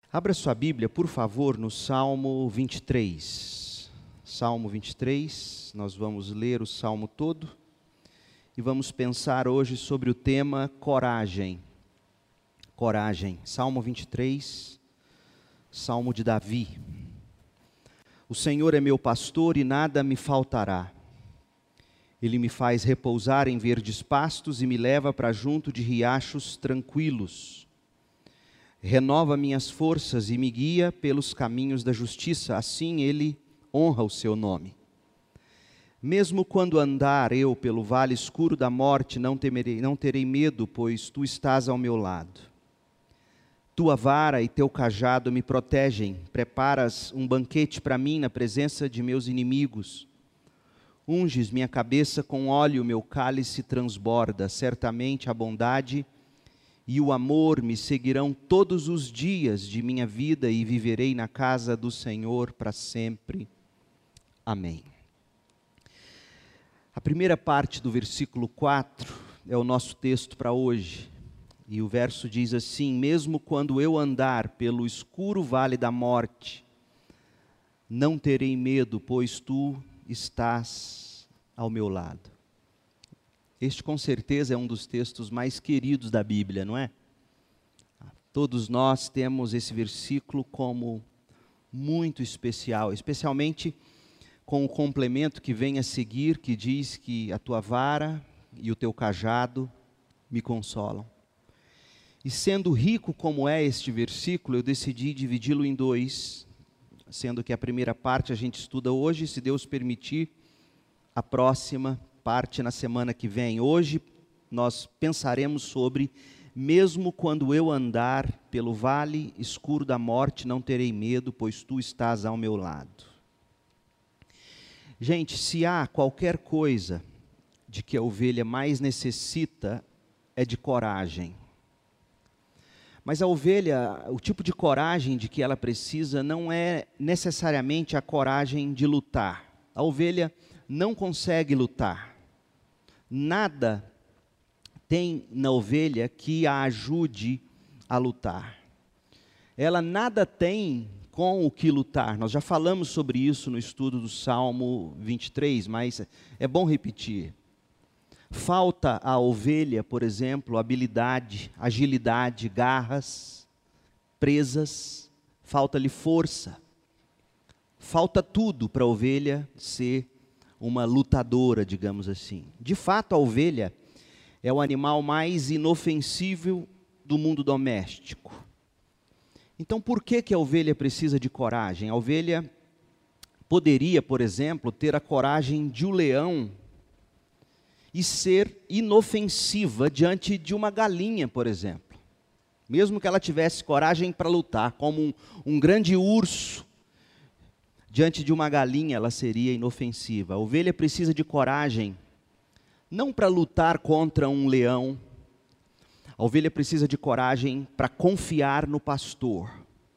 Abra sua Bíblia, por favor, no Salmo 23. Salmo 23, nós vamos ler o Salmo todo e vamos pensar hoje sobre o tema coragem. Coragem. Salmo 23, Salmo de Davi. O Senhor é meu pastor e nada me faltará. Ele me faz repousar em verdes pastos e me leva para junto de riachos tranquilos. Renova minhas forças e me guia pelos caminhos da justiça, assim Ele honra o seu nome. Mesmo quando andar eu pelo vale escuro da morte, não terei medo, pois Tu estás ao meu lado. Tua vara e Teu cajado me protegem, preparas um banquete para mim na presença de meus inimigos. Unges minha cabeça com óleo, meu cálice transborda, certamente a bondade e o amor me seguirão todos os dias de minha vida e viverei na casa do Senhor para sempre. Amém. A primeira parte do versículo 4 é o nosso texto para hoje. E o verso diz assim: mesmo quando eu andar pelo escuro vale da morte, não terei medo, pois Tu estás ao meu lado. Este com certeza é um dos textos mais queridos da Bíblia, não é? Todos nós temos esse versículo como muito especial, especialmente com o complemento que vem a seguir, que diz que a Tua vara e o Teu cajado me consolam. E sendo rico como é este versículo, eu decidi dividi-lo em dois, sendo que a primeira parte a gente estuda hoje, se Deus permitir, a próxima parte na semana que vem. Hoje nós pensaremos sobre: mesmo quando eu andar pelo vale escuro da morte, não terei medo, pois Tu estás ao meu lado. Gente, se há qualquer coisa de que a ovelha mais necessita, é de coragem. Mas a ovelha, o tipo de coragem de que ela precisa não é necessariamente a coragem de lutar. A ovelha não consegue lutar. Nada tem na ovelha que a ajude a lutar. Ela nada tem com o que lutar. Nós já falamos sobre isso no estudo do Salmo 23, mas é bom repetir. Falta à ovelha, por exemplo, habilidade, agilidade, garras, presas, falta-lhe força. Falta tudo para a ovelha ser uma lutadora, digamos assim. De fato, a ovelha é o animal mais inofensível do mundo doméstico. Então, por que a ovelha precisa de coragem? A ovelha poderia, por exemplo, ter a coragem de um leão e ser inofensiva diante de uma galinha, por exemplo. Mesmo que ela tivesse coragem para lutar, como um grande urso, diante de uma galinha ela seria inofensiva. A ovelha precisa de coragem, não para lutar contra um leão. A ovelha precisa de coragem para confiar no pastor.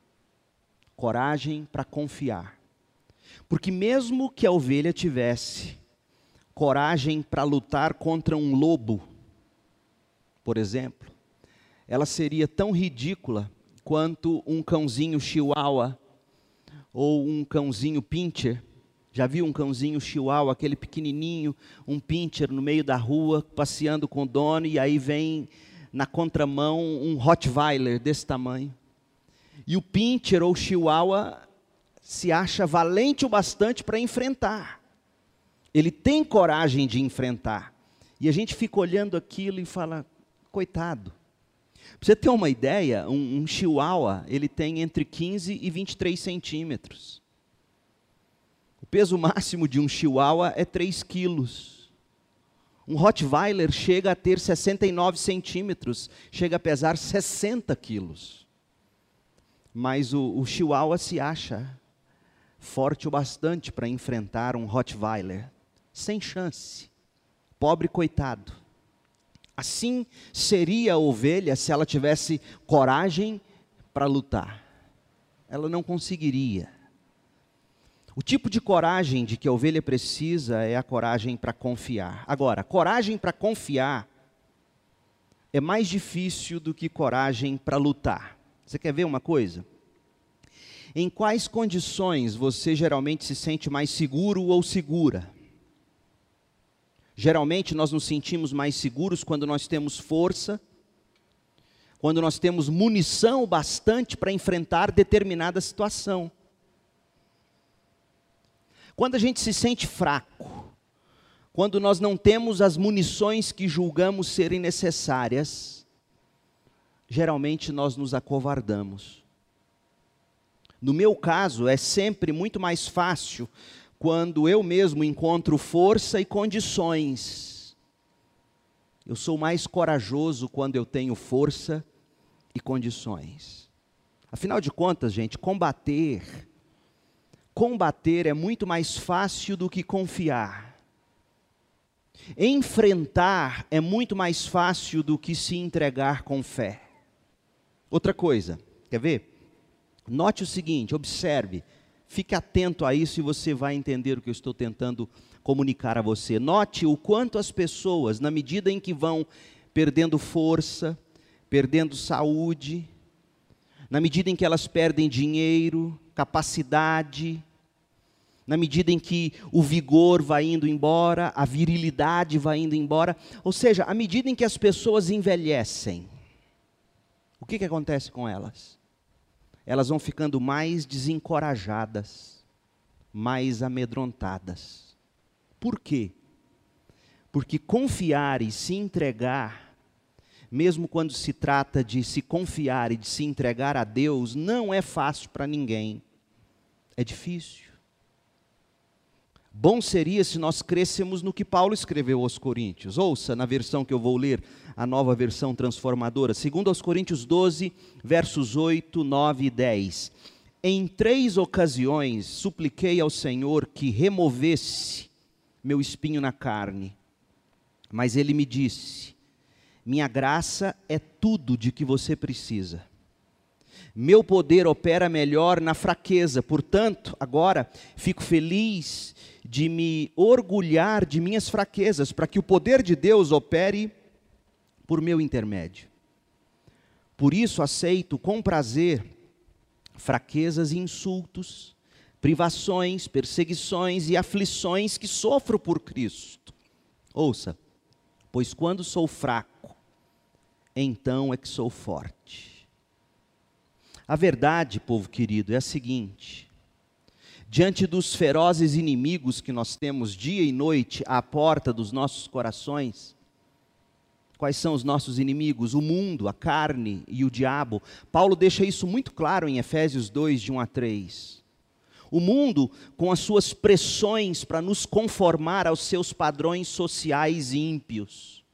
Coragem para confiar. Porque mesmo que a ovelha tivesse coragem para lutar contra um lobo, por exemplo, ela seria tão ridícula quanto um cãozinho chihuahua ou um cãozinho pincher. Já viu um cãozinho chihuahua, aquele pequenininho, um pincher no meio da rua, passeando com o dono, e aí vem na contramão um Rottweiler desse tamanho. E o pincher ou chihuahua se acha valente o bastante para enfrentar. Ele tem coragem de enfrentar. E a gente fica olhando aquilo e fala: coitado. Para você ter uma ideia, um chihuahua, ele tem entre 15 e 23 centímetros. O peso máximo de um chihuahua é 3 quilos. Um Rottweiler chega a ter 69 centímetros, chega a pesar 60 quilos. Mas o chihuahua se acha forte o bastante para enfrentar um Rottweiler. Sem chance. Pobre coitado. Assim seria a ovelha se ela tivesse coragem para lutar. Ela não conseguiria. O tipo de coragem de que a ovelha precisa é a coragem para confiar. Agora, coragem para confiar é mais difícil do que coragem para lutar. Você quer ver uma coisa? Em quais condições você geralmente se sente mais seguro ou segura? Geralmente nós nos sentimos mais seguros quando nós temos força, quando nós temos munição bastante para enfrentar determinada situação. Quando a gente se sente fraco, quando nós não temos as munições que julgamos serem necessárias, geralmente nós nos acovardamos. No meu caso, é sempre muito mais fácil quando eu mesmo encontro força e condições. Eu sou mais corajoso quando eu tenho força e condições. Afinal de contas, gente, combater é muito mais fácil do que confiar. Enfrentar é muito mais fácil do que se entregar com fé. Outra coisa, quer ver? Note o seguinte, observe, fique atento a isso e você vai entender o que eu estou tentando comunicar a você. Note o quanto as pessoas, na medida em que vão perdendo força, perdendo saúde, na medida em que elas perdem dinheiro, capacidade, na medida em que o vigor vai indo embora, a virilidade vai indo embora, ou seja, à medida em que as pessoas envelhecem, o que acontece com elas? Elas vão ficando mais desencorajadas, mais amedrontadas. Por quê? Porque confiar e se entregar, mesmo quando se trata de se confiar e de se entregar a Deus, não é fácil para ninguém. É difícil. Bom seria se nós crêssemos no que Paulo escreveu aos Coríntios. Ouça na versão que eu vou ler, a nova versão transformadora. 2 Coríntios 12, versos 8, 9 e 10. Em 3 ocasiões supliquei ao Senhor que removesse meu espinho na carne. Mas ele me disse, minha graça é tudo de que você precisa. Meu poder opera melhor na fraqueza, portanto, agora fico feliz de me orgulhar de minhas fraquezas, para que o poder de Deus opere por meu intermédio. Por isso aceito com prazer fraquezas e insultos, privações, perseguições e aflições que sofro por Cristo. Ouça, pois quando sou fraco, então é que sou forte. A verdade, povo querido, é a seguinte: diante dos ferozes inimigos que nós temos dia e noite à porta dos nossos corações, quais são os nossos inimigos? O mundo, a carne e o diabo. Paulo deixa isso muito claro em Efésios 2, de 1 a 3. O mundo, com as suas pressões para nos conformar aos seus padrões sociais ímpios.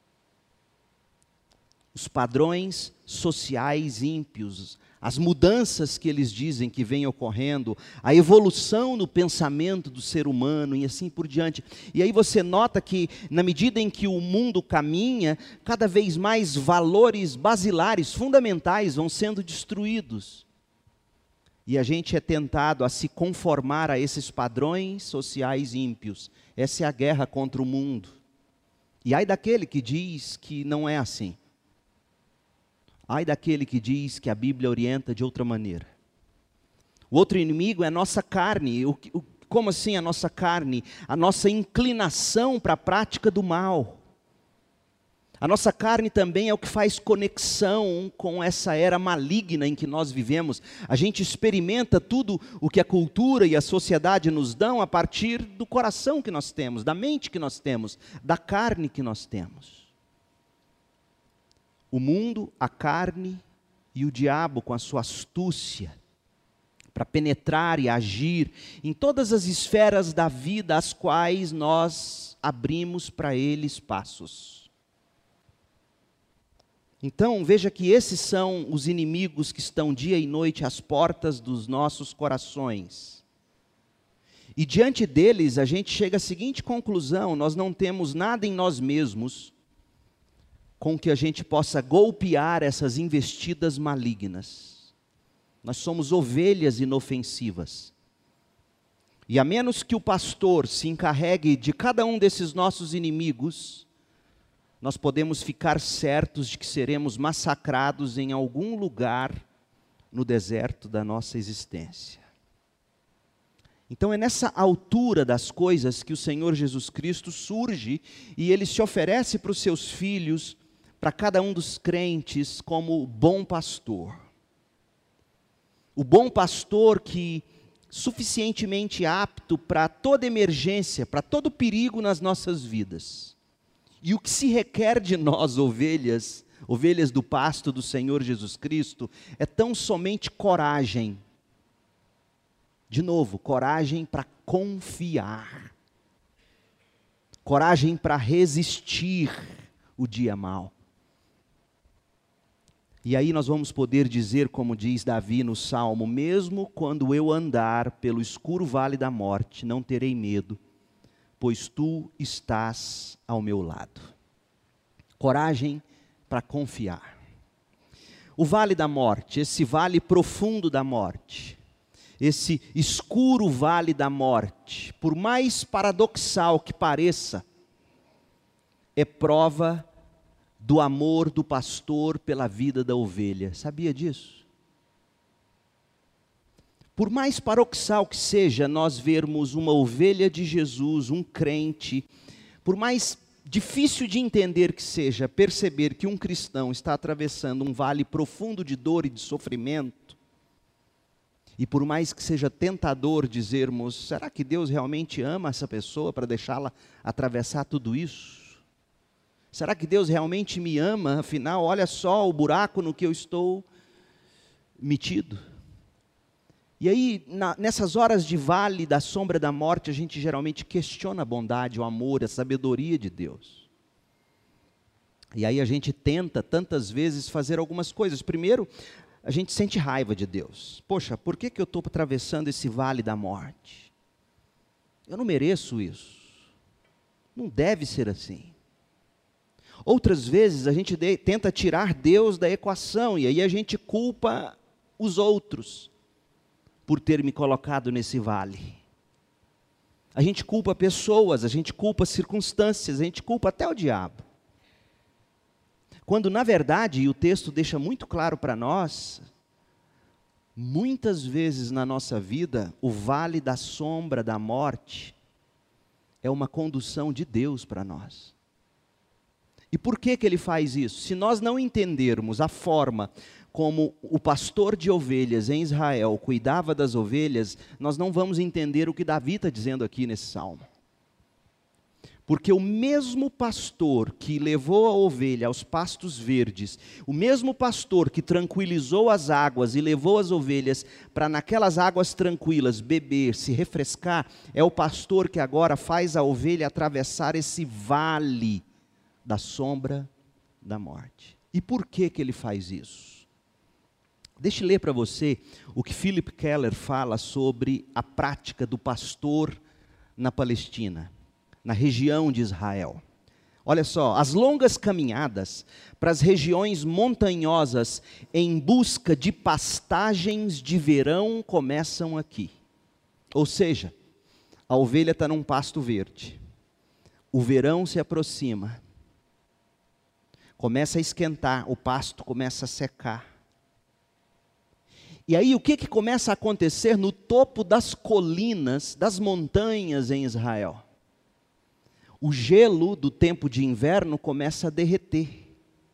Os padrões sociais ímpios, as mudanças que eles dizem que vêm ocorrendo, a evolução no pensamento do ser humano e assim por diante. E aí você nota que, na medida em que o mundo caminha, cada vez mais valores basilares, fundamentais, vão sendo destruídos. E a gente é tentado a se conformar a esses padrões sociais ímpios. Essa é a guerra contra o mundo. E ai daquele que diz que não é assim. Ai daquele que diz que a Bíblia orienta de outra maneira. O outro inimigo é a nossa carne. Como assim a nossa carne? A nossa inclinação para a prática do mal. A nossa carne também é o que faz conexão com essa era maligna em que nós vivemos. A gente experimenta tudo o que a cultura e a sociedade nos dão a partir do coração que nós temos, da mente que nós temos, da carne que nós temos. O mundo, a carne e o diabo com a sua astúcia para penetrar e agir em todas as esferas da vida às quais nós abrimos para ele espaços. Então, veja que esses são os inimigos que estão dia e noite às portas dos nossos corações. E diante deles a gente chega à seguinte conclusão: nós não temos nada em nós mesmos com que a gente possa golpear essas investidas malignas. Nós somos ovelhas inofensivas. E a menos que o pastor se encarregue de cada um desses nossos inimigos, nós podemos ficar certos de que seremos massacrados em algum lugar no deserto da nossa existência. Então é nessa altura das coisas que o Senhor Jesus Cristo surge e Ele se oferece para os seus filhos, para cada um dos crentes, como bom pastor. O bom pastor que suficientemente apto para toda emergência, para todo perigo nas nossas vidas. E o que se requer de nós, ovelhas do pasto do Senhor Jesus Cristo, é tão somente coragem. De novo, coragem para confiar. Coragem para resistir o dia mau. E aí nós vamos poder dizer, como diz Davi no Salmo: mesmo quando eu andar pelo escuro vale da morte, não terei medo, pois tu estás ao meu lado. Coragem para confiar. O vale da morte, esse vale profundo da morte, esse escuro vale da morte, por mais paradoxal que pareça, é prova do amor do pastor pela vida da ovelha. Sabia disso? Por mais paradoxal que seja nós vermos uma ovelha de Jesus, um crente, por mais difícil de entender que seja perceber que um cristão está atravessando um vale profundo de dor e de sofrimento, e por mais que seja tentador dizermos: será que Deus realmente ama essa pessoa para deixá-la atravessar tudo isso? Será que Deus realmente me ama? Afinal, olha só o buraco no que eu estou metido. E aí, nessas horas de vale da sombra da morte, a gente geralmente questiona a bondade, o amor, a sabedoria de Deus. E aí a gente tenta, tantas vezes, fazer algumas coisas. Primeiro, a gente sente raiva de Deus. Poxa, por que eu estou atravessando esse vale da morte? Eu não mereço isso. Não deve ser assim. Outras vezes a gente tenta tirar Deus da equação, e aí a gente culpa os outros por ter me colocado nesse vale. A gente culpa pessoas, a gente culpa circunstâncias, a gente culpa até o diabo. Quando na verdade, e o texto deixa muito claro para nós, muitas vezes na nossa vida, o vale da sombra da morte é uma condução de Deus para nós. E por que Ele faz isso? Se nós não entendermos a forma como o pastor de ovelhas em Israel cuidava das ovelhas, nós não vamos entender o que Davi está dizendo aqui nesse salmo. Porque o mesmo pastor que levou a ovelha aos pastos verdes, o mesmo pastor que tranquilizou as águas e levou as ovelhas para naquelas águas tranquilas beber, se refrescar, é o pastor que agora faz a ovelha atravessar esse vale da sombra da morte. E por que Ele faz isso? Deixa eu ler para você o que Philip Keller fala sobre a prática do pastor na Palestina, na região de Israel. Olha só, as longas caminhadas para as regiões montanhosas em busca de pastagens de verão começam aqui. Ou seja, a ovelha está num pasto verde, o verão se aproxima, começa a esquentar, o pasto começa a secar. E aí o que começa a acontecer no topo das colinas, das montanhas em Israel? O gelo do tempo de inverno começa a derreter.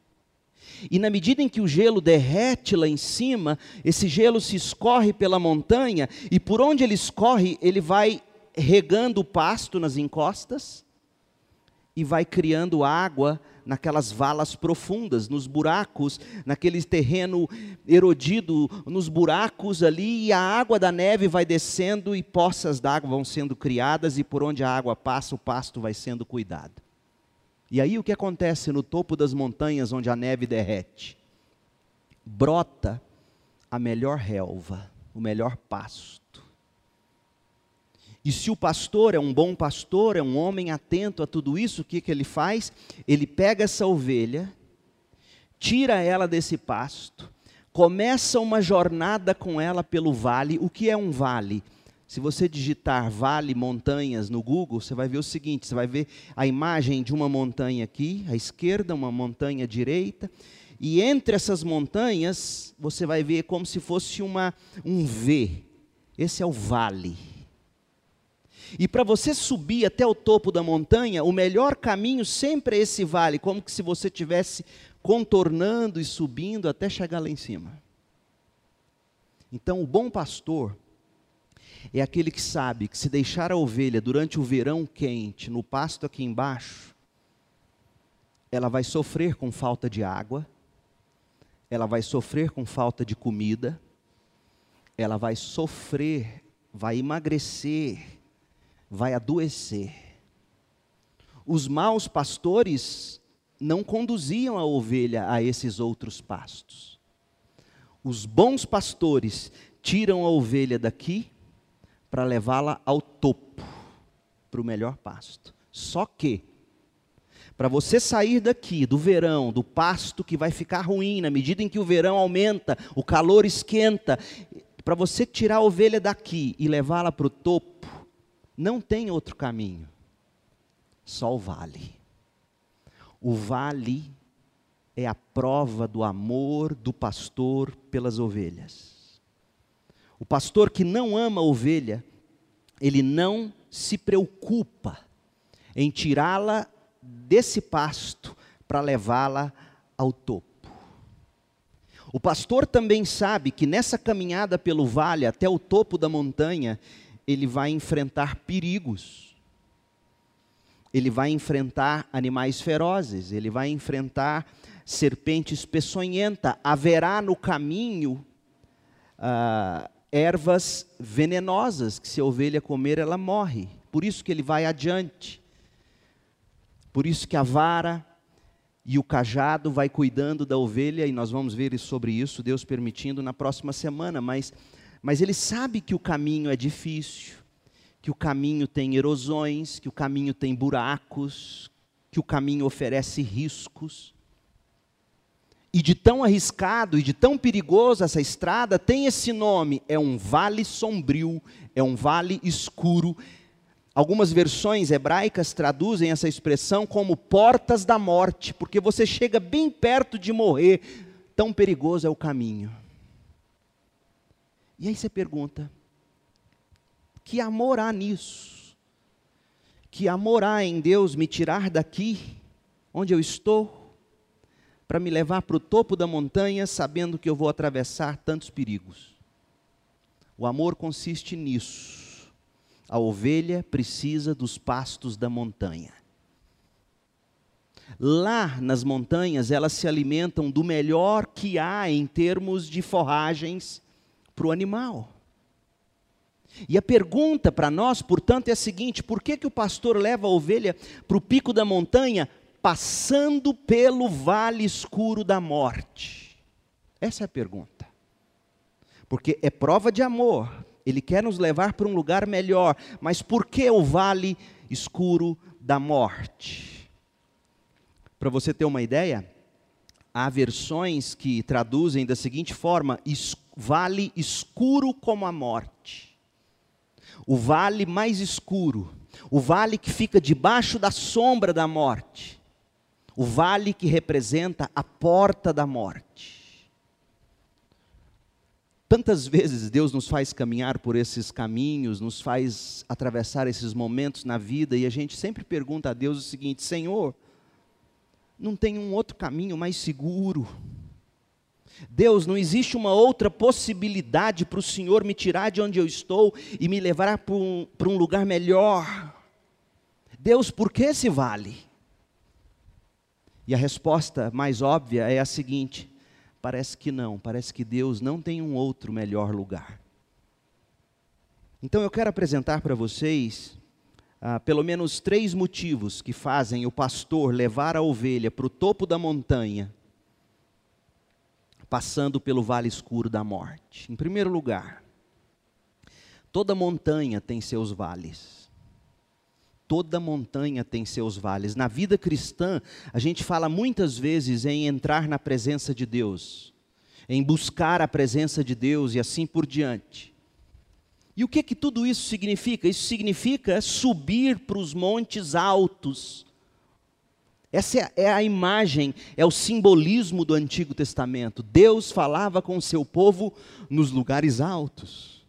E na medida em que o gelo derrete lá em cima, esse gelo se escorre pela montanha, e por onde ele escorre, ele vai regando o pasto nas encostas, e vai criando água naquelas valas profundas, nos buracos, naquele terreno erodido, nos buracos ali, e a água da neve vai descendo e poças d'água vão sendo criadas, e por onde a água passa, o pasto vai sendo cuidado. E aí o que acontece no topo das montanhas onde a neve derrete? Brota a melhor relva, o melhor pasto. E se o pastor é um bom pastor, é um homem atento a tudo isso, o que ele faz? Ele pega essa ovelha, tira ela desse pasto, começa uma jornada com ela pelo vale. O que é um vale? Se você digitar vale, montanhas no Google, você vai ver o seguinte, você vai ver a imagem de uma montanha aqui, à esquerda, uma montanha à direita, e entre essas montanhas, você vai ver como se fosse um V. Esse é o vale. E para você subir até o topo da montanha, o melhor caminho sempre é esse vale, como se você estivesse contornando e subindo até chegar lá em cima. Então, o bom pastor é aquele que sabe que se deixar a ovelha durante o verão quente, no pasto aqui embaixo, ela vai sofrer com falta de água, ela vai sofrer com falta de comida, ela vai sofrer, vai emagrecer, vai adoecer. Os maus pastores não conduziam a ovelha a esses outros pastos. Os bons pastores tiram a ovelha daqui para levá-la ao topo, para o melhor pasto. Só que, para você sair daqui, do verão, do pasto que vai ficar ruim, na medida em que o verão aumenta, o calor esquenta, para você tirar a ovelha daqui e levá-la para o topo, não tem outro caminho, só o vale. O vale é a prova do amor do pastor pelas ovelhas. O pastor que não ama a ovelha, ele não se preocupa em tirá-la desse pasto para levá-la ao topo. O pastor também sabe que nessa caminhada pelo vale até o topo da montanha, ele vai enfrentar perigos. Ele vai enfrentar animais ferozes, ele vai enfrentar serpentes peçonhentas. Haverá no caminho ervas venenosas, que se a ovelha comer, ela morre. Por isso que ele vai adiante. Por isso que a vara e o cajado vai cuidando da ovelha, e nós vamos ver sobre isso, Deus permitindo, na próxima semana. Mas ele sabe que o caminho é difícil, que o caminho tem erosões, que o caminho tem buracos, que o caminho oferece riscos. E de tão arriscado e de tão perigoso essa estrada tem esse nome, é um vale sombrio, é um vale escuro. Algumas versões hebraicas traduzem essa expressão como portas da morte, porque você chega bem perto de morrer, tão perigoso é o caminho. E aí você pergunta, que amor há nisso? Que amor há em Deus me tirar daqui, onde eu estou, para me levar para o topo da montanha, sabendo que eu vou atravessar tantos perigos? O amor consiste nisso. A ovelha precisa dos pastos da montanha. Lá nas montanhas, elas se alimentam do melhor que há em termos de forragens para o animal. E a pergunta para nós, portanto, é a seguinte: por que o pastor leva a ovelha para o pico da montanha, passando pelo vale escuro da morte? Essa é a pergunta. Porque é prova de amor. Ele quer nos levar para um lugar melhor. Mas por que o vale escuro da morte? Para você ter uma ideia, há versões que traduzem da seguinte forma: vale escuro como a morte. O vale mais escuro. O vale que fica debaixo da sombra da morte. O vale que representa a porta da morte. Tantas vezes Deus nos faz caminhar por esses caminhos, nos faz atravessar esses momentos na vida, e a gente sempre pergunta a Deus o seguinte: Senhor, não tem um outro caminho mais seguro? Deus, não existe uma outra possibilidade para o Senhor me tirar de onde eu estou e me levar para um lugar melhor? Deus, por que esse vale? E a resposta mais óbvia é a seguinte: parece que não, parece que Deus não tem um outro melhor lugar. Então eu quero apresentar para vocês pelo menos 3 motivos que fazem o pastor levar a ovelha para o topo da montanha, passando pelo vale escuro da morte. Em primeiro lugar, toda montanha tem seus vales. Toda montanha tem seus vales. Na vida cristã, a gente fala muitas vezes em entrar na presença de Deus, em buscar a presença de Deus e assim por diante. E o que tudo isso significa? Isso significa subir para os montes altos, Essa é a imagem, é o simbolismo do Antigo Testamento. Deus falava com o seu povo nos lugares altos.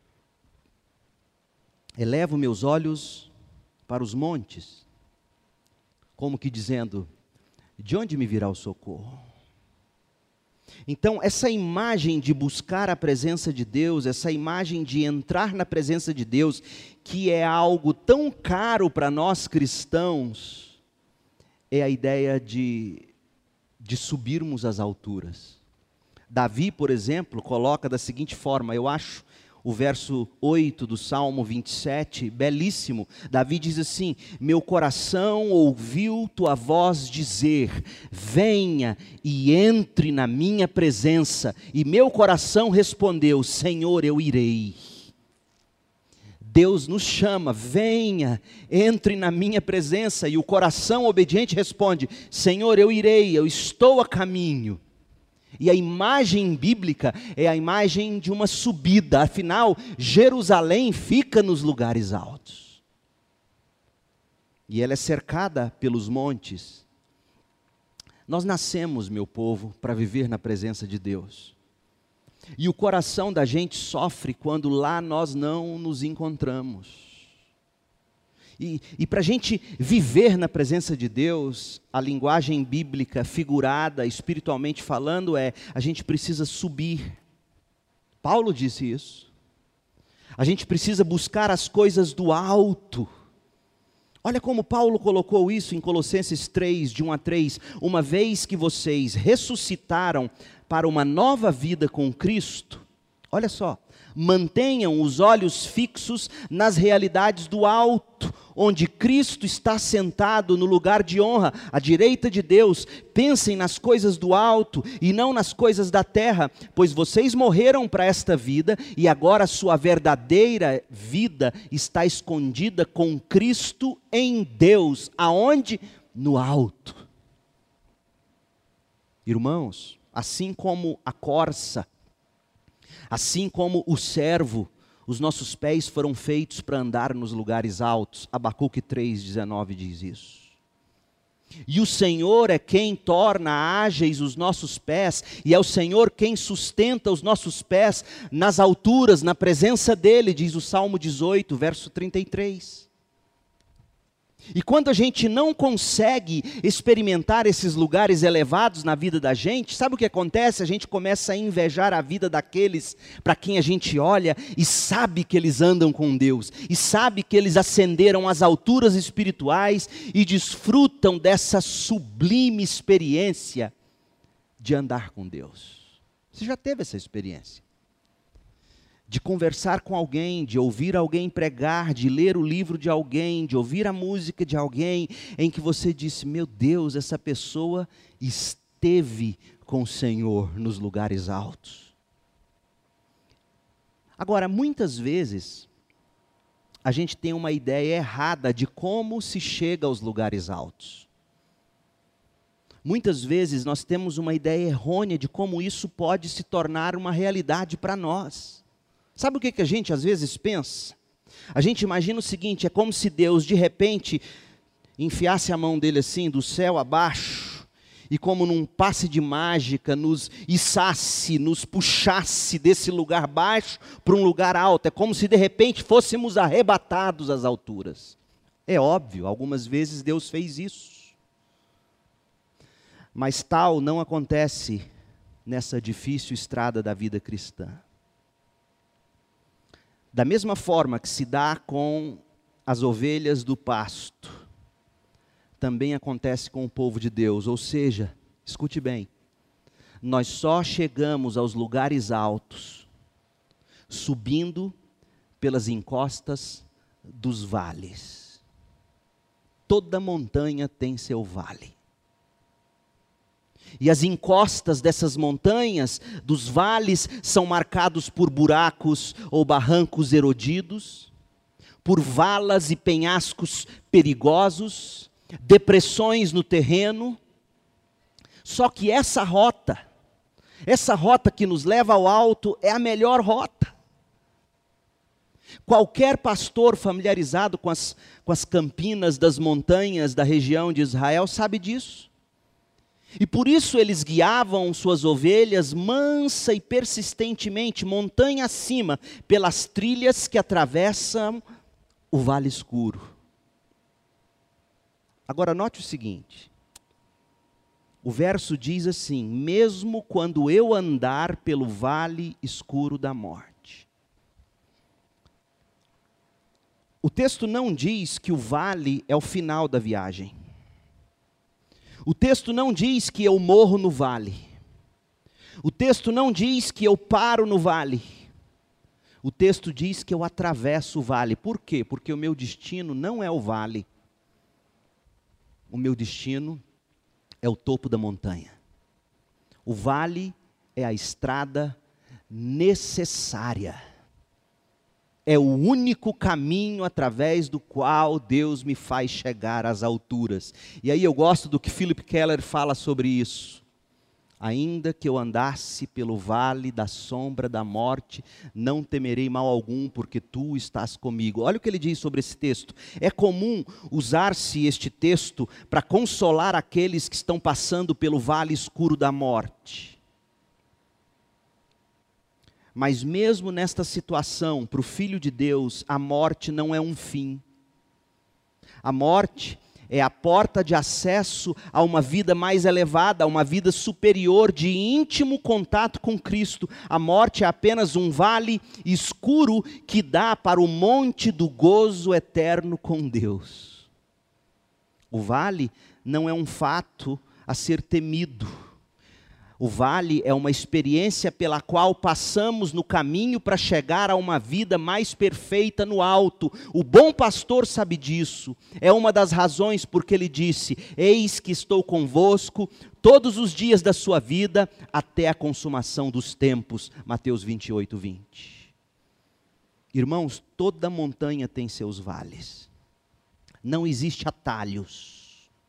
Elevo meus olhos para os montes, como que dizendo, de onde me virá o socorro? Então, essa imagem de buscar a presença de Deus, essa imagem de entrar na presença de Deus, que é algo tão caro para nós cristãos, é a ideia de subirmos às alturas. Davi, por exemplo, coloca da seguinte forma, eu acho o verso 8 do Salmo 27, belíssimo. Davi diz assim, meu coração ouviu tua voz dizer, venha e entre na minha presença. E meu coração respondeu, Senhor, eu irei. Deus nos chama, venha, entre na minha presença. E o coração obediente responde, Senhor, eu irei, eu estou a caminho. E a imagem bíblica é a imagem de uma subida, afinal, Jerusalém fica nos lugares altos. E ela é cercada pelos montes. Nós nascemos, meu povo, para viver na presença de Deus. E o coração da gente sofre quando lá nós não nos encontramos. E para a gente viver na presença de Deus, a linguagem bíblica figurada, espiritualmente falando, a gente precisa subir. Paulo disse isso. A gente precisa buscar as coisas do alto. Olha como Paulo colocou isso em Colossenses 3, de 1 a 3. Uma vez que vocês ressuscitaram para uma nova vida com Cristo, olha só, mantenham os olhos fixos nas realidades do alto, onde Cristo está sentado no lugar de honra, à direita de Deus. Pensem nas coisas do alto e não nas coisas da terra, pois vocês morreram para esta vida e agora a sua verdadeira vida está escondida com Cristo em Deus. Aonde? No alto. Irmãos, assim como a corça, assim como o servo, os nossos pés foram feitos para andar nos lugares altos. Abacuque 3,19 diz isso. E o Senhor é quem torna ágeis os nossos pés, e é o Senhor quem sustenta os nossos pés nas alturas, na presença dEle, diz o Salmo 18, verso 33. E quando a gente não consegue experimentar esses lugares elevados na vida da gente, sabe o que acontece? A gente começa a invejar a vida daqueles para quem a gente olha e sabe que eles andam com Deus, e sabe que eles ascenderam às alturas espirituais e desfrutam dessa sublime experiência de andar com Deus. Você já teve essa experiência? De conversar com alguém, de ouvir alguém pregar, de ler o livro de alguém, de ouvir a música de alguém, em que você disse, meu Deus, essa pessoa esteve com o Senhor nos lugares altos. Agora, muitas vezes, a gente tem uma ideia errada de como se chega aos lugares altos. Muitas vezes nós temos uma ideia errônea de como isso pode se tornar uma realidade para nós. Sabe o que a gente às vezes pensa? A gente imagina o seguinte, é como se Deus de repente enfiasse a mão dele assim, do céu abaixo, e como num passe de mágica, nos içasse, nos puxasse desse lugar baixo para um lugar alto. É como se de repente fôssemos arrebatados às alturas. É óbvio, algumas vezes Deus fez isso. Mas tal não acontece nessa difícil estrada da vida cristã. Da mesma forma que se dá com as ovelhas do pasto, também acontece com o povo de Deus. Ou seja, escute bem, nós só chegamos aos lugares altos, subindo pelas encostas dos vales. Toda montanha tem seu vale. E as encostas dessas montanhas, dos vales, são marcados por buracos ou barrancos erodidos, por valas e penhascos perigosos, depressões no terreno. Só que essa rota que nos leva ao alto, é a melhor rota. Qualquer pastor familiarizado com as campinas das montanhas da região de Israel sabe disso. E por isso eles guiavam suas ovelhas mansa e persistentemente, montanha acima, pelas trilhas que atravessam o vale escuro. Agora note o seguinte, o verso diz assim: mesmo quando eu andar pelo vale escuro da morte. O texto não diz que o vale é o final da viagem. O texto não diz que eu morro no vale. O texto não diz que eu paro no vale. O texto diz que eu atravesso o vale. Por quê? Porque o meu destino não é o vale. O meu destino é o topo da montanha. O vale é a estrada necessária. É o único caminho através do qual Deus me faz chegar às alturas. E aí eu gosto do que Philip Keller fala sobre isso. Ainda que eu andasse pelo vale da sombra da morte, não temerei mal algum, porque tu estás comigo. Olha o que ele diz sobre esse texto. É comum usar-se este texto para consolar aqueles que estão passando pelo vale escuro da morte. Mas mesmo nesta situação, para o Filho de Deus, a morte não é um fim. A morte é a porta de acesso a uma vida mais elevada, a uma vida superior de íntimo contato com Cristo. A morte é apenas um vale escuro que dá para o monte do gozo eterno com Deus. O vale não é um fato a ser temido. O vale é uma experiência pela qual passamos no caminho para chegar a uma vida mais perfeita no alto. O bom pastor sabe disso. É uma das razões porque ele disse: eis que estou convosco todos os dias da sua vida até a consumação dos tempos. Mateus 28, 20. Irmãos, toda montanha tem seus vales. Não existe atalhos.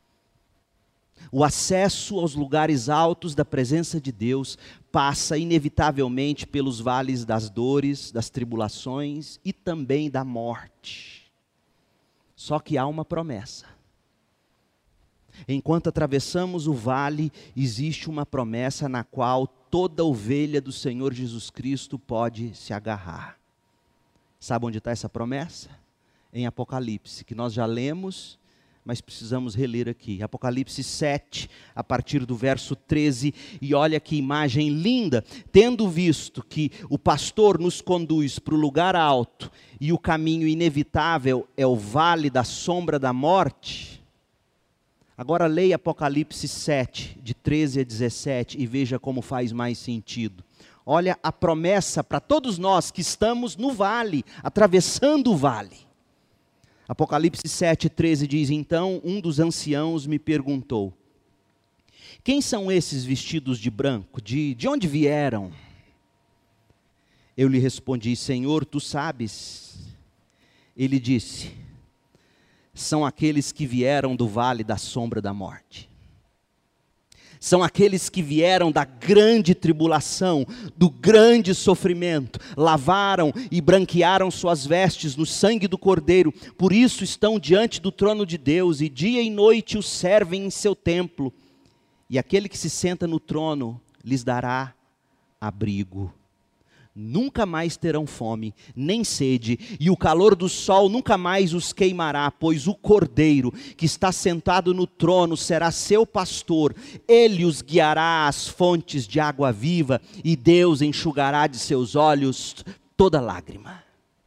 O acesso aos lugares altos da presença de Deus passa inevitavelmente pelos vales das dores, das tribulações e também da morte. Só que há uma promessa. Enquanto atravessamos o vale, existe uma promessa na qual toda ovelha do Senhor Jesus Cristo pode se agarrar. Sabe onde está essa promessa? Em Apocalipse, que nós já lemos, mas precisamos reler aqui. Apocalipse 7, a partir do verso 13, e olha que imagem linda. Tendo visto que o pastor nos conduz para o lugar alto, e o caminho inevitável é o vale da sombra da morte. Agora leia Apocalipse 7, de 13 a 17, e veja como faz mais sentido. Olha a promessa para todos nós que estamos no vale, atravessando o vale. Apocalipse 7,13 diz: então um dos anciãos me perguntou: quem são esses vestidos de branco? De onde vieram? Eu lhe respondi: Senhor, tu sabes. Ele disse: são aqueles que vieram do vale da sombra da morte. São aqueles que vieram da grande tribulação, do grande sofrimento, lavaram e branquearam suas vestes no sangue do Cordeiro, por isso estão diante do trono de Deus, e dia e noite o servem em seu templo, e aquele que se senta no trono lhes dará abrigo. Nunca mais terão fome, nem sede, e o calor do sol nunca mais os queimará, pois o Cordeiro que está sentado no trono será seu pastor, ele os guiará às fontes de água viva, e Deus enxugará de seus olhos toda lágrima.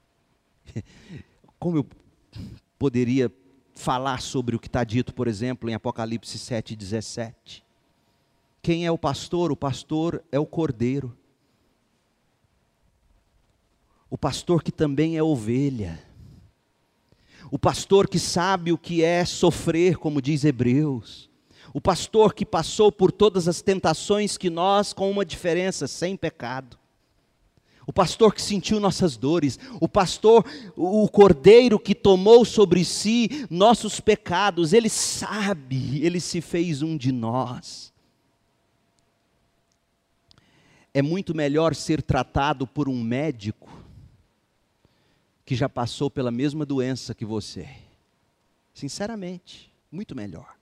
Como eu poderia falar sobre o que está dito, por exemplo, em Apocalipse 7,17? Quem é o pastor? O pastor é o Cordeiro. O pastor que também é ovelha. O pastor que sabe o que é sofrer, como diz Hebreus. O pastor que passou por todas as tentações que nós, com uma diferença, sem pecado. O pastor que sentiu nossas dores. O pastor, o cordeiro que tomou sobre si nossos pecados. Ele sabe, ele se fez um de nós. É muito melhor ser tratado por um médico que já passou pela mesma doença que você. Sinceramente, muito melhor.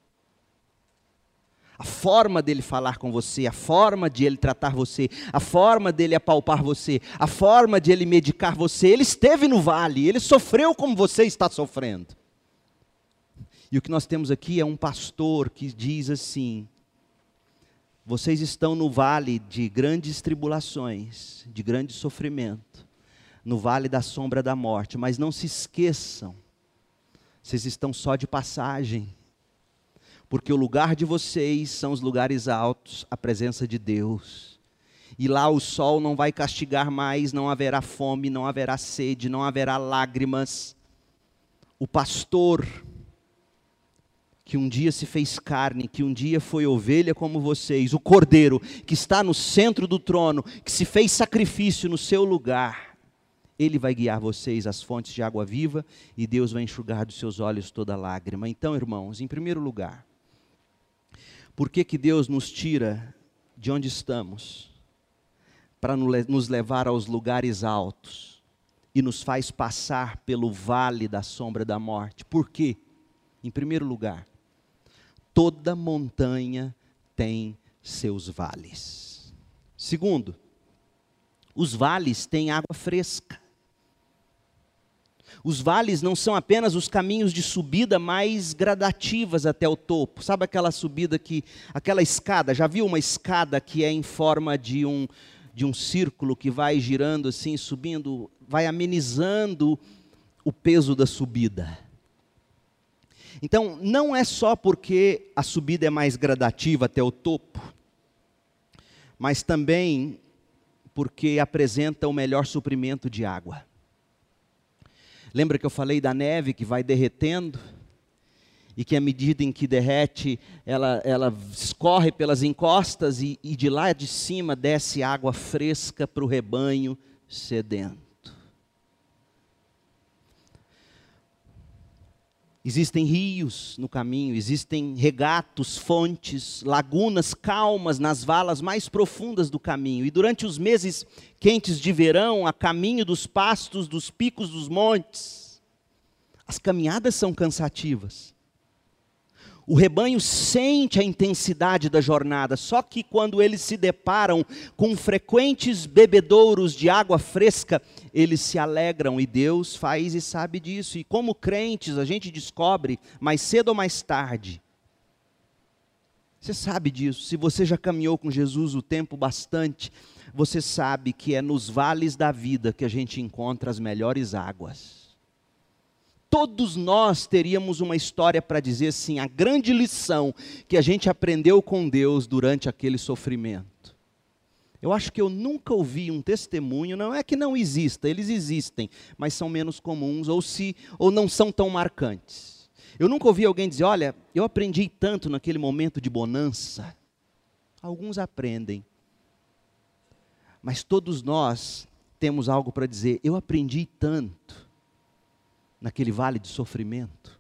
A forma dele falar com você, a forma de ele tratar você, a forma dele apalpar você, a forma de ele medicar você. Ele esteve no vale, ele sofreu como você está sofrendo. E o que nós temos aqui é um pastor que diz assim: vocês estão no vale de grandes tribulações, de grande sofrimento, no vale da sombra da morte, mas não se esqueçam, vocês estão só de passagem. Porque o lugar de vocês são os lugares altos, a presença de Deus. E lá o sol não vai castigar mais, não haverá fome, não haverá sede, não haverá lágrimas. O pastor, que um dia se fez carne, que um dia foi ovelha como vocês, o cordeiro, que está no centro do trono, que se fez sacrifício no seu lugar, ele vai guiar vocês às fontes de água viva, e Deus vai enxugar dos seus olhos toda lágrima. Então, irmãos, em primeiro lugar, por que Deus nos tira de onde estamos, para nos levar aos lugares altos, e nos faz passar pelo vale da sombra da morte? Por quê? Em primeiro lugar, toda montanha tem seus vales. Segundo, os vales têm água fresca. Os vales não são apenas os caminhos de subida mais gradativas até o topo. Sabe aquela subida aquela escada, já viu uma escada que é em forma de um círculo que vai girando assim, subindo, vai amenizando o peso da subida. Então, não é só porque a subida é mais gradativa até o topo, mas também porque apresenta o melhor suprimento de água. Lembra que eu falei da neve que vai derretendo? E que à medida em que derrete, ela escorre pelas encostas e de lá de cima desce água fresca para o rebanho sedento. Existem rios no caminho, existem regatos, fontes, lagunas calmas nas valas mais profundas do caminho. E durante os meses quentes de verão, a caminho dos pastos, dos picos dos montes, as caminhadas são cansativas. O rebanho sente a intensidade da jornada, só que quando eles se deparam com frequentes bebedouros de água fresca, eles se alegram, e Deus faz e sabe disso. E como crentes, a gente descobre, mais cedo ou mais tarde, você sabe disso, se você já caminhou com Jesus o tempo bastante, você sabe que é nos vales da vida que a gente encontra as melhores águas. Todos nós teríamos uma história para dizer assim, a grande lição que a gente aprendeu com Deus durante aquele sofrimento. Eu acho que eu nunca ouvi um testemunho, não é que não exista, eles existem, mas são menos comuns ou não são tão marcantes. Eu nunca ouvi alguém dizer, olha, eu aprendi tanto naquele momento de bonança. Alguns aprendem, mas todos nós temos algo para dizer, eu aprendi tanto naquele vale de sofrimento.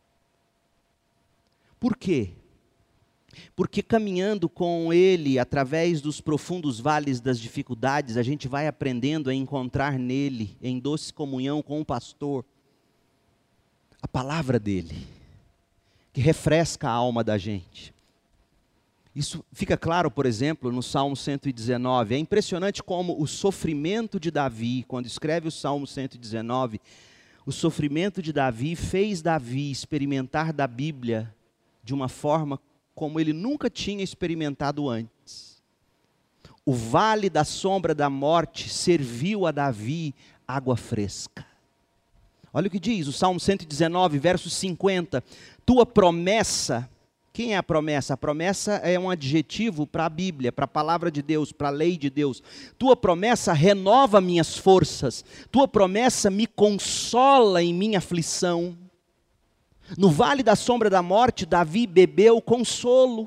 Por quê? Porque caminhando com Ele, através dos profundos vales das dificuldades, a gente vai aprendendo a encontrar nele, em doce comunhão com o pastor, a palavra dele, que refresca a alma da gente. Isso fica claro, por exemplo, no Salmo 119. É impressionante como o sofrimento de Davi, quando escreve o Salmo 119, o sofrimento de Davi fez Davi experimentar da Bíblia de uma forma como ele nunca tinha experimentado antes. O vale da sombra da morte serviu a Davi água fresca. Olha o que diz o Salmo 119, verso 50. Tua promessa, quem é a promessa? A promessa é um adjetivo para a Bíblia, para a palavra de Deus, para a lei de Deus. Tua promessa renova minhas forças. Tua promessa me consola em minha aflição. No vale da sombra da morte, Davi bebeu consolo.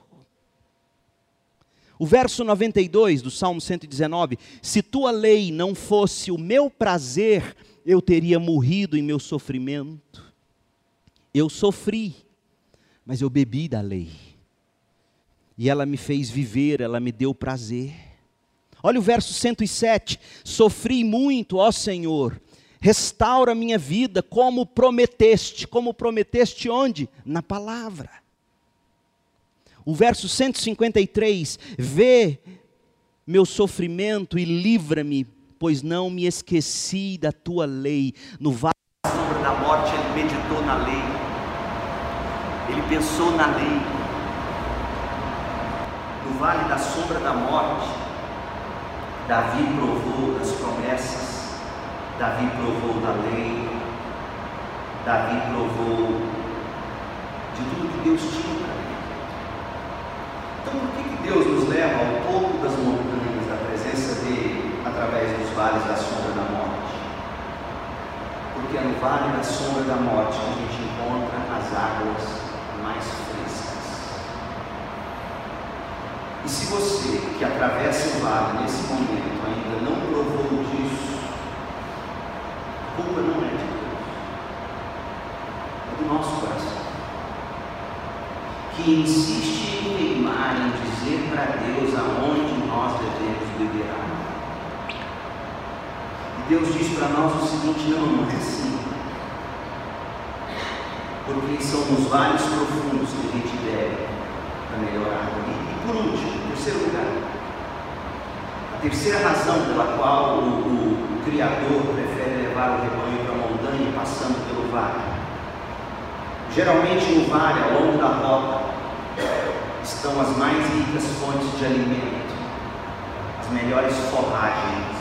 O verso 92 do Salmo 119. Se tua lei não fosse o meu prazer, eu teria morrido em meu sofrimento. Eu sofri, mas eu bebi da lei, e ela me fez viver, ela me deu prazer. Olha o verso 107, sofri muito, ó Senhor, Restaura a minha vida como prometeste. Como prometeste onde? Na palavra. O verso 153, vê meu sofrimento e livra-me, pois não me esqueci da tua lei. No vale da sombra da morte, ele meditou na lei. Ele pensou na lei. No vale da sombra da morte, Davi provou das promessas, Davi provou da lei, Davi provou de tudo que Deus tinha para ele. Então, por que Deus nos leva ao topo das montanhas da presença dele, através dos vales da sombra da morte? Porque é no vale da sombra da morte que a gente encontra as águas mais frescas. E se você que atravessa o vale nesse momento ainda não provou disso, a culpa não é de Deus, é do nosso coração, que insiste em teimar, em dizer para Deus aonde nós devemos beber água. E Deus diz para nós o seguinte: não é assim. Porque são nos vales profundos que a gente bebe a melhor água. E por último, em terceiro lugar, a terceira razão pela qual o Criador prefere levar o rebanho para a montanha, passando pelo vale. Geralmente no vale, ao longo da rota, estão as mais ricas fontes de alimento, as melhores forragens,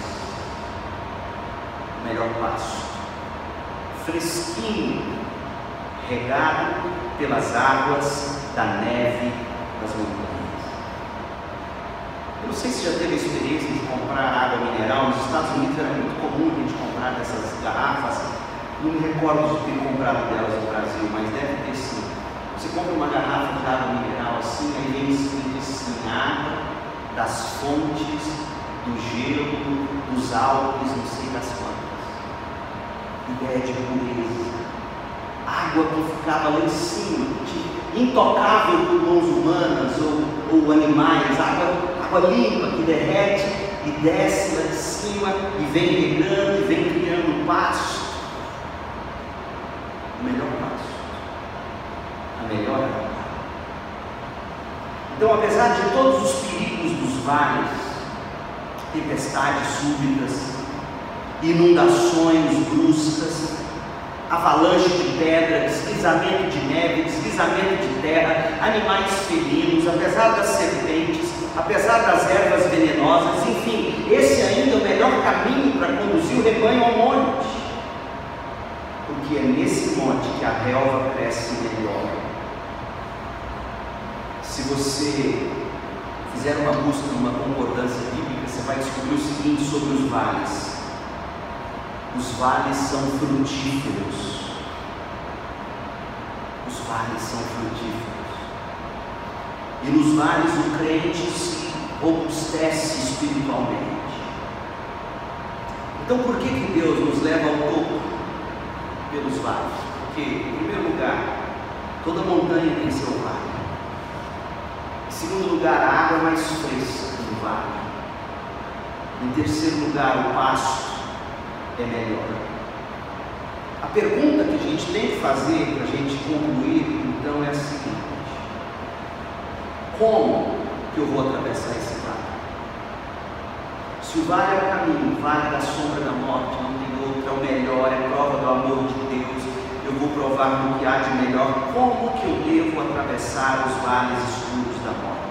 o melhor pasto, fresquinho, regado pelas águas da neve das montanhas. Eu não sei se já teve a experiência de comprar água mineral. Nos Estados Unidos era muito comum a gente comprar dessas garrafas. Não me recordo de ter comprado delas no Brasil, mas deve ter sim. Você compra uma garrafa de água mineral assim, aí vem escrito assim: água das fontes do gelo, dos Alpes, não sei das quantas. Ideia de pureza. Água que ficava lá em cima, intocável por mãos humanas ou animais. Água limpa que derrete e desce lá de cima e vem regando e vem criando pasto. O melhor passo, a melhor água. Então, apesar de todos os perigos dos vales, tempestades súbitas, inundações bruscas, avalanche de pedra, deslizamento de neve, deslizamento de terra, animais felinos, apesar das serpentes, apesar das ervas venenosas, enfim, esse ainda é o melhor caminho para conduzir o rebanho ao monte. Porque é nesse monte que a relva cresce melhor. Se você fizer uma busca numa concordância bíblica, você vai descobrir o seguinte sobre os vales: os vales são frutíferos. Os vales são frutíferos. E nos vales o crente se robustece espiritualmente. Então, por que Deus nos leva ao topo pelos vales? Porque, em primeiro lugar, toda montanha tem seu vale. Em segundo lugar, a água é mais fresca no vale. Em terceiro lugar, o pasto é melhor. A pergunta que a gente tem que fazer para a gente concluir, então, é a seguinte: como que eu vou atravessar esse vale? Se o vale é o caminho, o vale da sombra da morte, não tem outro, é o melhor, é prova do amor de Deus, eu vou provar do que há de melhor. Como que eu devo atravessar os vales escuros da morte?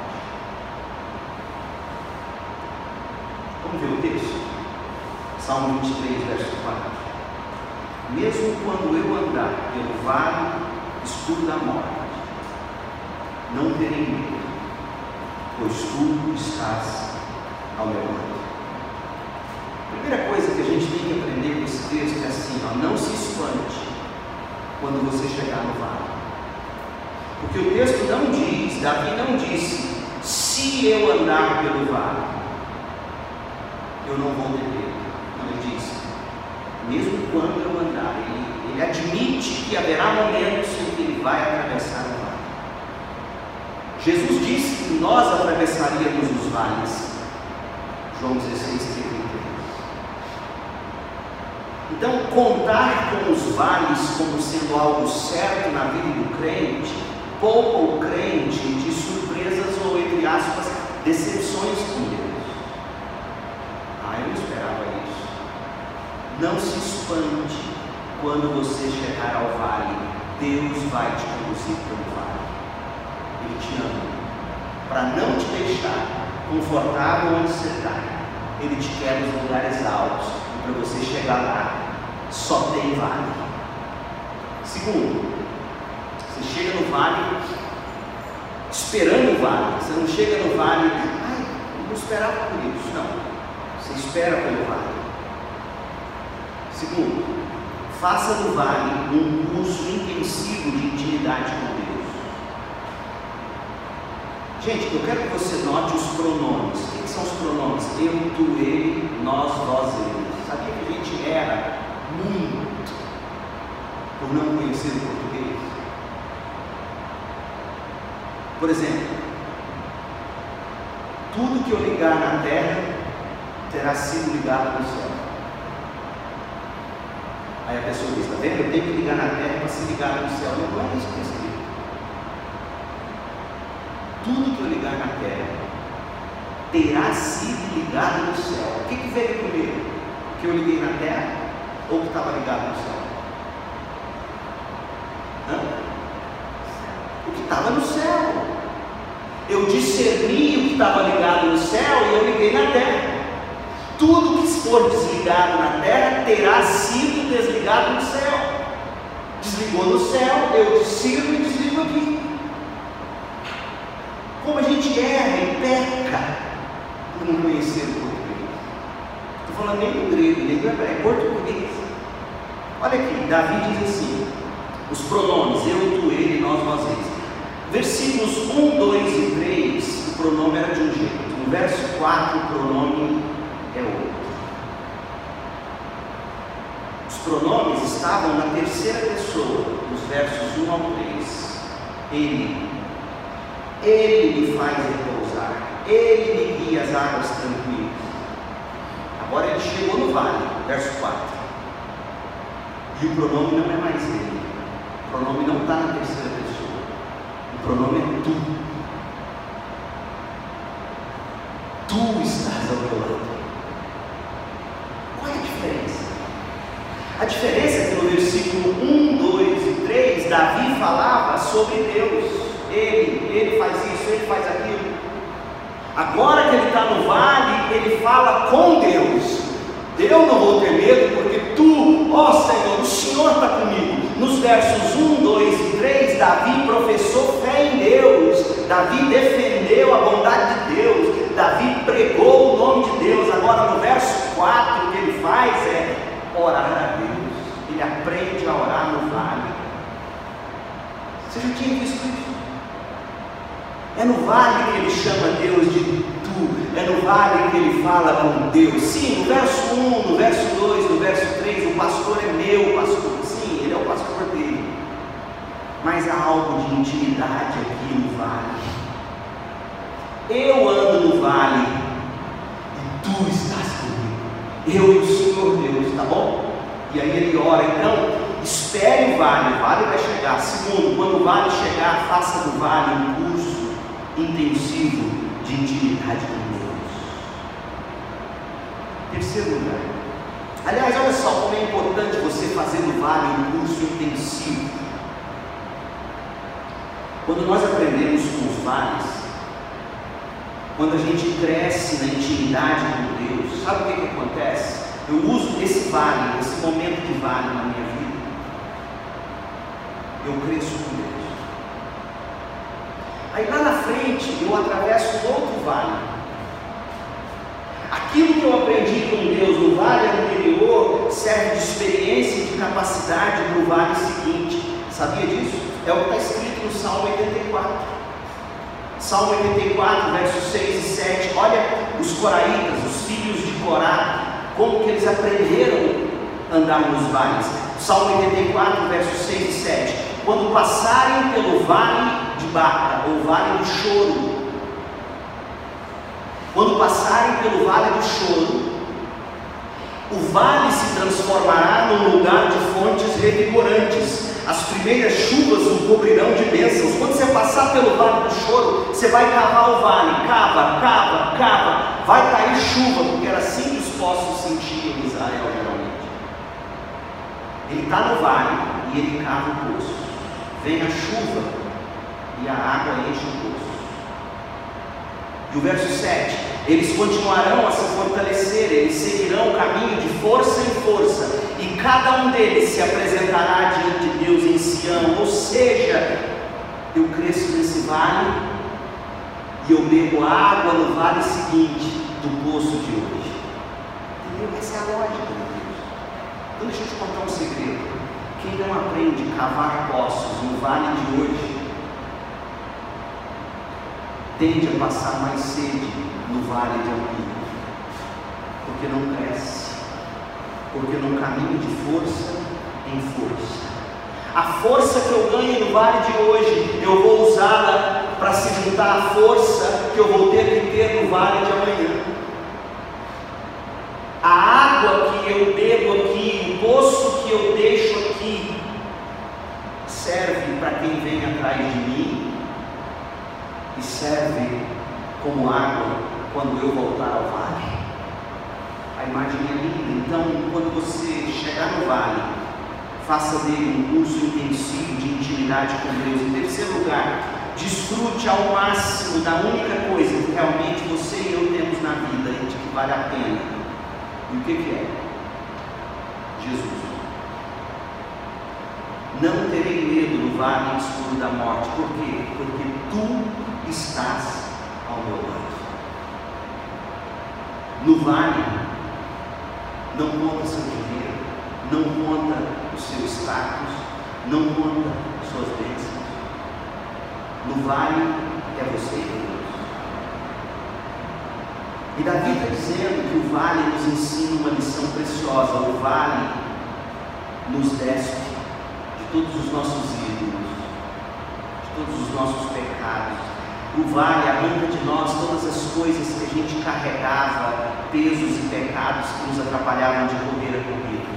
Vamos ver o texto? Salmo 23, verso 4. Mesmo quando eu andar pelo vale escuro da morte, não terei medo, pois tu estás ao meu lado. A primeira coisa que a gente tem que aprender com esse texto é assim: não se espante quando você chegar no vale. Porque o texto não diz, Davi não disse: se eu andar pelo vale, eu não vou ter medo. Ele diz: mesmo quando eu andar, ele admite que haverá momentos em que ele vai atravessar o vale. Jesus disse que nós atravessaríamos os vales. João 16, 33. Então, contar com os vales como sendo algo certo na vida do crente, poupa o crente de surpresas ou, entre aspas, decepções com Deus. Eu não esperava isso. Não se espante quando você chegar ao vale. Deus vai te conduzir pelo vale. Ele te ama, para não te deixar confortável onde você está. Ele te quer nos lugares altos, e para você chegar lá, só tem vale. Segundo, você chega no vale esperando o vale. Você não chega no vale, eu não esperava por isso. Não, você espera pelo vale. Segundo, faça do vale um curso intensivo de intimidade com Deus. Gente, eu quero que você note os pronomes. O que são os pronomes? Eu, tu, ele, nós, vós, eles. Sabia que a gente erra muito por não conhecer o português? Por exemplo, tudo que eu ligar na terra terá sido ligado no céu. Aí a pessoa diz, está vendo? Eu tenho que ligar na terra para ser ligado no céu. Não é isso que é escrito. Tudo que eu ligar na terra terá sido ligado no céu. O que veio primeiro? O que eu liguei na terra ou o que estava ligado no céu? O que estava no céu. Eu discerni o que estava ligado no céu e eu liguei na terra. Tudo que for desligado na terra terá sido desligado no céu. Desligou no céu, eu discerno e desligo aqui. Como a gente erra e peca por não conhecer o português. Estou falando nem do grego, nem do hebraico, é português. Olha aqui, Davi diz assim, os pronomes, eu, tu, ele, nós, vós, eles. Versículos 1, 2 e 3, o pronome era de um jeito. No verso 4, o pronome é outro. Os pronomes estavam na terceira pessoa, nos versos 1 ao 3. Ele me faz repousar, ele me guia as águas tranquilas. Agora ele chegou no vale, verso 4. E o pronome não é mais ele. O pronome não está na terceira pessoa. O pronome é tu. Tu estás ao meu lado. Qual é a diferença? A diferença é que no versículo 1, 2 e 3, Davi falava sobre Deus. Ele faz isso, ele faz aquilo. Agora que ele está no vale, ele fala com Deus. Eu não vou ter medo, porque tu, ó Senhor, o Senhor está comigo. Nos versos 1, 2 e 3, Davi professou fé em Deus. Davi defendeu a bondade de Deus. Davi pregou o nome de Deus. Agora no verso 4, o que ele faz é orar a Deus. Ele aprende a orar no vale. Você já tinha visto isso? É no vale que ele chama Deus de tu. É no vale que ele fala com Deus. Sim, no verso 1, no verso 2, no verso 3, o pastor é meu pastor. Sim, ele é o pastor dele. Mas há algo de intimidade aqui no vale. Eu ando no vale e tu estás comigo. Eu e o Senhor Deus, tá bom? E aí ele ora, então, espere o vale vai chegar. Segundo, quando o vale chegar, faça do vale um curso intensivo de intimidade com Deus. Terceiro lugar. Aliás, olha só como é importante você fazer do vale um curso intensivo. Quando nós aprendemos com os vales, quando a gente cresce na intimidade com Deus, sabe o que acontece? Eu uso esse vale, esse momento de vale na minha vida. Eu cresço com Deus. Aí lá na frente eu atravesso um outro vale. Aquilo que eu aprendi com Deus no vale anterior serve de experiência e de capacidade para o vale seguinte. Sabia disso? É o que está escrito no Salmo 84. Salmo 84, versos 6 e 7. Olha os coraitas, os filhos de Corá, como que eles aprenderam a andar nos vales. Salmo 84, versos 6 e 7. Quando passarem pelo vale de Baca, ou vale do choro, quando passarem pelo vale do choro, O vale se transformará num lugar de fontes revigorantes. As primeiras chuvas o cobrirão de bênçãos. Quando você passar pelo vale do choro, você vai cavar o vale. Cava, cava, cava. Vai cair chuva, porque era assim que os poços sentiam em Israel geralmente. Ele está no vale e ele cava o poço. Vem a chuva e a água enche o poço. E o verso 7: eles continuarão a se fortalecer, eles seguirão o caminho de força em força, e cada um deles se apresentará diante de Deus em Sião. Ou seja, eu cresço nesse vale e eu bebo água no vale seguinte do poço de hoje. Entendeu? Essa é a lógica de Deus. Então deixa eu te contar um segredo. Quem não aprende a cavar poços no vale de hoje tende a passar mais sede no vale de amanhã, porque não cresce, porque não caminha de força em força. A força que eu ganho no vale de hoje, eu vou usá-la para se juntar à força que eu vou ter que ter no vale de amanhã. A água que eu bebo aqui, o poço que eu deixo aqui, serve para quem vem atrás de mim e serve como água quando eu voltar ao vale. A imagem é linda. Então, quando você chegar no vale, faça dele um curso intensivo de intimidade com Deus. Em terceiro lugar, desfrute ao máximo da única coisa que realmente você e eu temos na vida e de que vale a pena. E o que é? Jesus. Não terei medo no vale escuro da morte. Por quê? Porque tu estás ao meu lado. No vale, não conta seu dinheiro, não conta o seu status, não conta suas bênçãos. No vale é você e Deus. E Davi está dizendo que o vale nos ensina uma lição preciosa. O vale nos despe de todos os nossos ídolos, de todos os nossos pecados. O vale arranca de nós todas as coisas que a gente carregava, pesos e pecados que nos atrapalhavam de correr a corrida.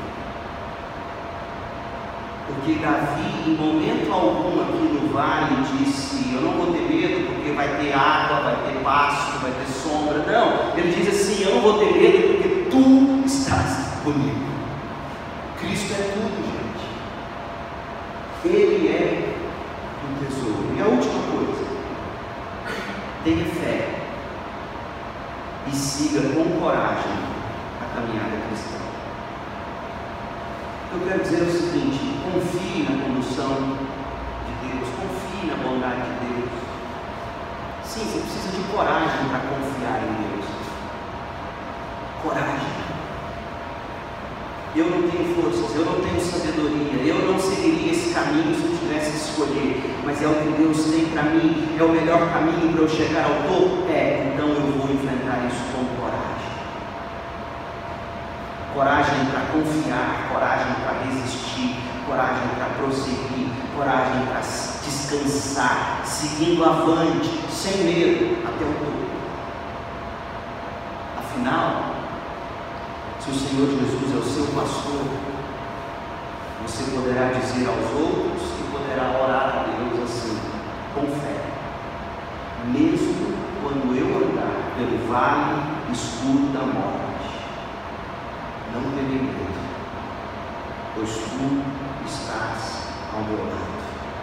Porque Davi, em momento algum aqui no vale, disse: eu não vou ter medo porque vai ter água, vai ter pasto, vai ter sombra. Não, ele diz assim: eu não vou ter medo porque tu estás comigo. Cristo é tudo, gente. Ele é o tesouro. E a última coisa: tenha fé e siga com coragem a caminhada cristã. Eu quero dizer o seguinte: confie na condução de Deus, confie na bondade de Deus. Sim, você precisa de coragem para confiar em Deus. Coragem. Eu não tenho forças, eu não tenho sabedoria, eu não seguiria esse caminho se eu tivesse que escolher, mas é o que Deus tem para mim, é o melhor caminho para eu chegar ao topo? Então eu vou enfrentar isso com coragem. Coragem para confiar, coragem para resistir, coragem para prosseguir, coragem para descansar, seguindo avante, sem medo, até o topo. Afinal, se o Senhor Jesus é o seu pastor, você poderá dizer aos outros e poderá orar a Deus assim, com fé: mesmo quando eu andar pelo vale escuro da morte, não terei medo, pois tu estás ao meu lado.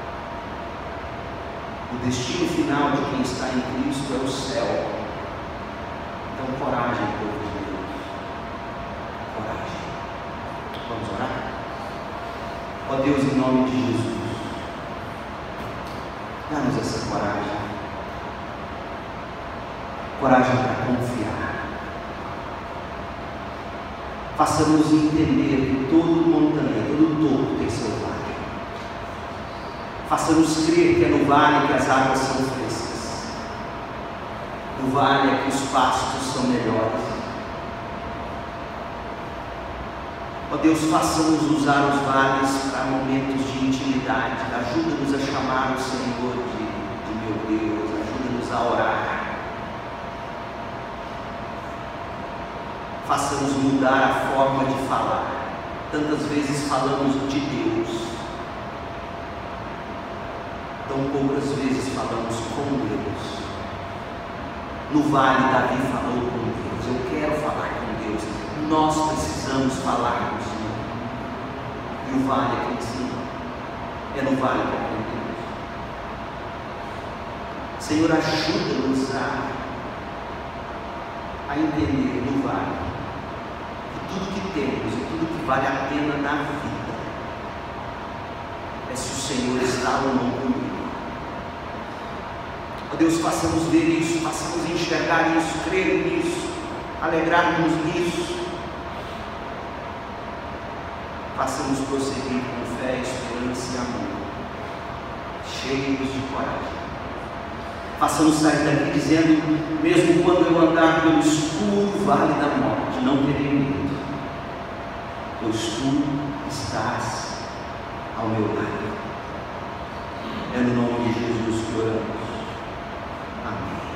O destino final de quem está em Cristo é o céu. Então, coragem, povo de Deus. Coragem. Vamos orar? Ó Deus, em nome de Jesus, dá-nos essa coragem. Coragem para confiar. Faça-nos entender que todo montanha, todo topo tem seu vale. Faça-nos crer que é no vale que as águas são frescas. No vale é que os pastos são melhores. Ó Deus, faça-nos usar os vales para momentos de intimidade. Ajuda-nos a chamar o Senhor de meu Deus. Ajuda-nos a orar. faça-nos mudar a forma de falar. Tantas vezes falamos de Deus, tão poucas vezes falamos com Deus. No vale, Davi falou com Deus. Eu quero falar com Deus. Nós precisamos falar com o Senhor. E o vale é que ensina. É no vale que aprendemos. Senhor, ajuda-nos a entender no vale que tudo que temos e tudo que vale a pena na vida é se o Senhor está ou não comigo. Ó Deus, façamos ver isso, façamos enxergar isso, crer nisso, alegrarmos nisso. Façamos prosseguir com fé, esperança e amor, cheios de coragem. Façamos sair daqui dizendo: mesmo quando eu andar pelo escuro vale da morte, não terei medo, pois tu estás ao meu lado. É no nome de Jesus que oramos. Amém.